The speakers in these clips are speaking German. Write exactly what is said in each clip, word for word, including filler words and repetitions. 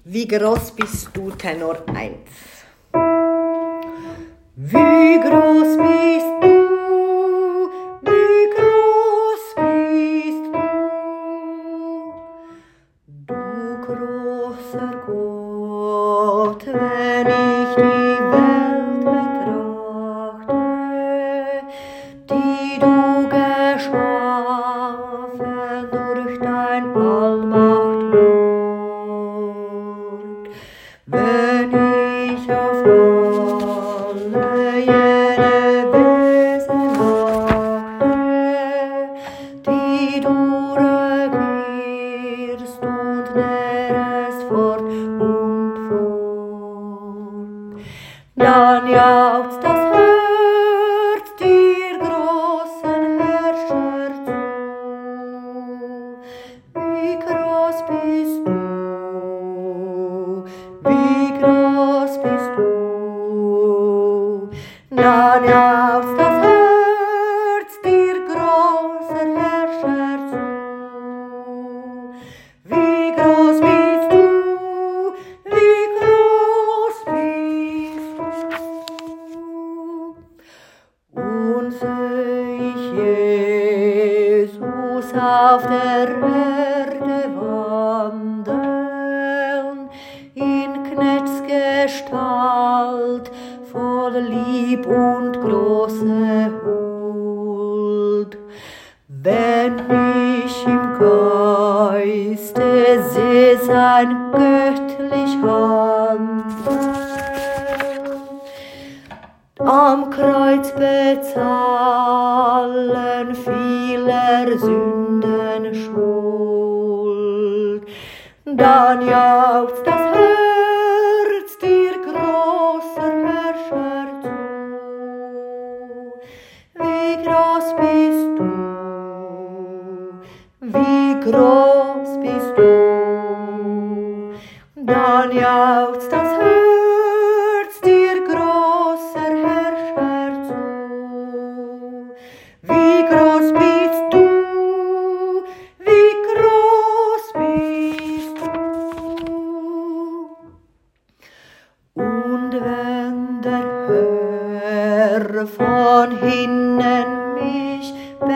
Wie groß bist du, Tenor eins? Wie groß bist du? Wie groß bist du? Du großer Gott, wenn ich die Welt betrachte, die du geschaffen durch dein Allmachtwort. Wenn ich auf alle jene Wesen achte, die du regierst und nährst fort und fort, dann jauchzt das Herz dir großen Herrscher zu. Wie groß bist du? Wie groß bist du? Dann jauchzt das Herz dir großer Herrscher zu. Wie groß bist du? Wie groß bist du? Und seh ich Jesus auf der Erde wandern, in Knechtsgestalt, voll Lieb und große Huld. Wenn ich im Geiste seh sein göttlich Handeln, am Kreuz bezahlen vieler Sünden Schuld, dann jauchzt das Herz dir großer Herrscher zu. Wie groß bist du? Wie groß bist du? Dann jauchzt das Herz dir großer Herrscher zu. Wie groß bist du? Wie groß bist du? Und wenn der Herr von hinnen mich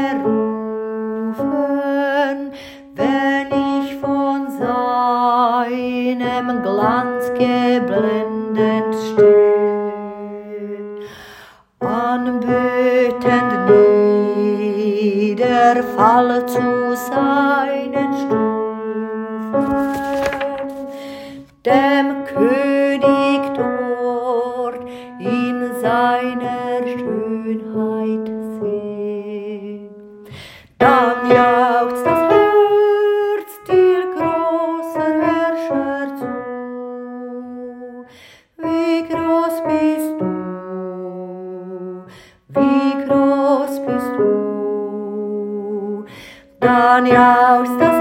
berufen, wenn ich von seinem Glanz geblendet steh, anbetend niederfall zu seinen Stufen, dem König dort in seiner Schönheit seh, dann jauchzt das Herz dir großer Herrscher zu. Wie groß bist du? Wie groß bist du? Dann jauchzt das